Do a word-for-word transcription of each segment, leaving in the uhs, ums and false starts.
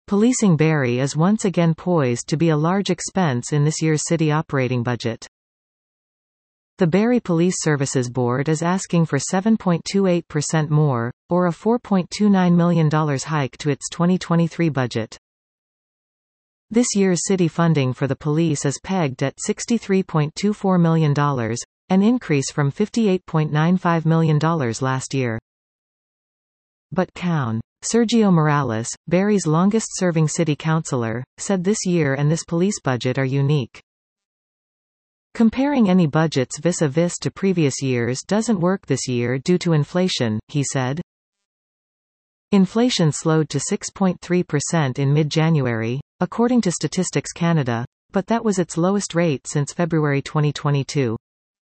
Policing Barrie is once again poised to be a large expense in this year's city operating budget. The Barrie Police Services Board is asking for seven point two eight percent more, or a four point two nine million dollars hike to its twenty twenty-three budget. This year's city funding for the police is pegged at sixty-three point two four million dollars, an increase from fifty-eight point nine five million dollars last year. But Councillor Sergio Morales, Barrie's longest-serving city councillor, said this year and this police budget are unique. Comparing any budgets vis-a-vis to previous years doesn't work this year due to inflation, he said. Inflation slowed to six point three percent in mid-January, according to Statistics Canada, but that was its lowest rate since February twenty twenty-two.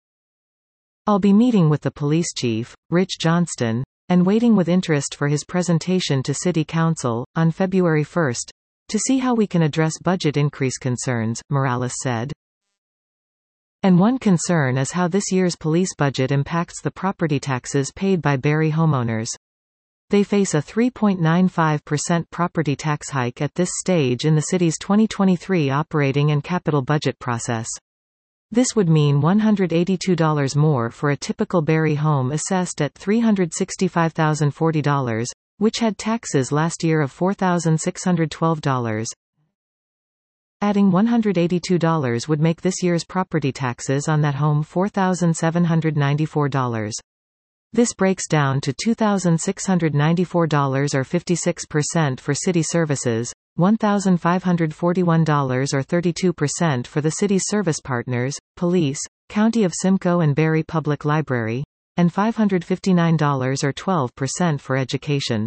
I'll be meeting with the police chief, Rich Johnston, and waiting with interest for his presentation to City Council, on February first, to see how we can address budget increase concerns, Morales said. And one concern is how this year's police budget impacts the property taxes paid by Barrie homeowners. They face a three point nine five percent property tax hike at this stage in the city's twenty twenty-three operating and capital budget process. This would mean one hundred eighty-two dollars more for a typical Barrie home assessed at three hundred sixty-five thousand forty dollars, which had taxes last year of four thousand six hundred twelve dollars. Adding one hundred eighty-two dollars would make this year's property taxes on that home four thousand seven hundred ninety-four dollars. This breaks down to two thousand six hundred ninety-four dollars or fifty-six percent for city services, one thousand five hundred forty-one dollars or thirty-two percent for the city's service partners, police, County of Simcoe and Barrie Public Library, and five hundred fifty-nine dollars or twelve percent for education.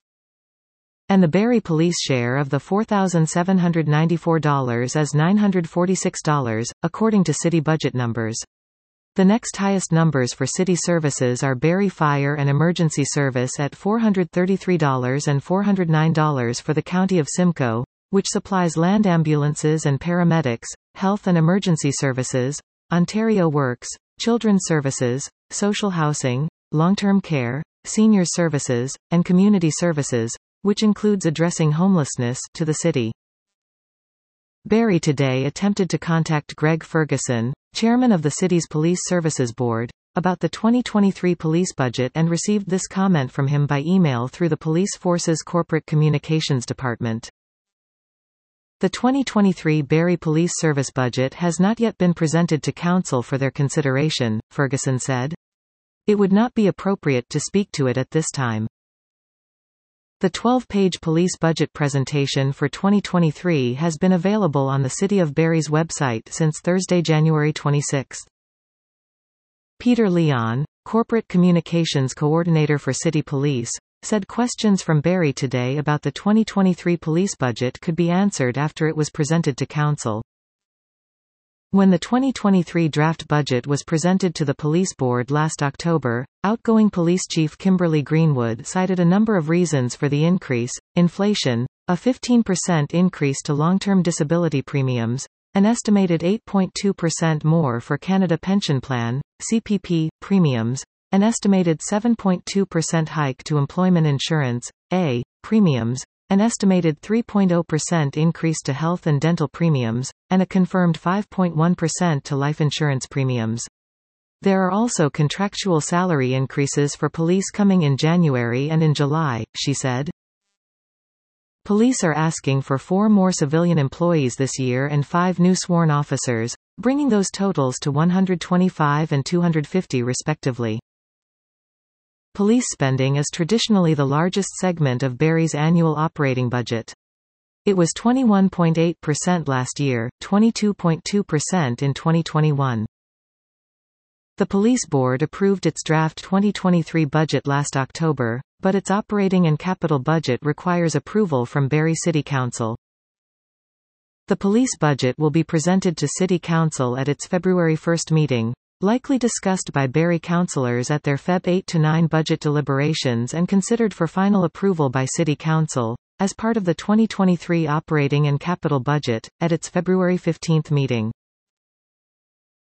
And the Barrie police share of the four thousand seven hundred ninety-four dollars is nine hundred forty-six dollars, according to city budget numbers. The next highest numbers for city services are Barrie Fire and Emergency Service at four hundred thirty-three dollars and four hundred nine dollars for the County of Simcoe, which supplies land ambulances and paramedics, health and emergency services, Ontario Works, children's services, social housing, long-term care, senior services, and community services, which includes addressing homelessness, to the city. Barrie Today attempted to contact Greg Ferguson, chairman of the city's Police Services Board, about the twenty twenty-three police budget and received this comment from him by email through the Police Force's Corporate Communications Department. The twenty twenty-three Barrie Police Service budget has not yet been presented to Council for their consideration, Ferguson said. It would not be appropriate to speak to it at this time. The twelve-page police budget presentation for twenty twenty-three has been available on the City of Barrie's website since Thursday, January twenty-sixth. Peter Leon, Corporate Communications Coordinator for City Police, said questions from Barrie Today about the twenty twenty-three police budget could be answered after it was presented to Council. When the twenty twenty-three draft budget was presented to the Police Board last October, outgoing Police Chief Kimberly Greenwood cited a number of reasons for the increase: inflation, a fifteen percent increase to long-term disability premiums, an estimated eight point two percent more for Canada Pension Plan, C P P, premiums, an estimated seven point two percent hike to employment insurance, A, premiums, an estimated three point zero percent increase to health and dental premiums, and a confirmed five point one percent to life insurance premiums. There are also contractual salary increases for police coming in January and in July, she said. Police are asking for four more civilian employees this year and five new sworn officers, bringing those totals to one hundred twenty-five and two hundred fifty respectively. Police spending is traditionally the largest segment of Barrie's annual operating budget. It was twenty-one point eight percent last year, twenty-two point two percent in twenty twenty-one. The Police Board approved its draft twenty twenty-three budget last October, but its operating and capital budget requires approval from Barrie City Council. The police budget will be presented to City Council at its February first meeting, likely discussed by Barrie councillors at their February eighth to ninth budget deliberations and considered for final approval by City Council, as part of the twenty twenty-three operating and capital budget, at its February fifteenth meeting.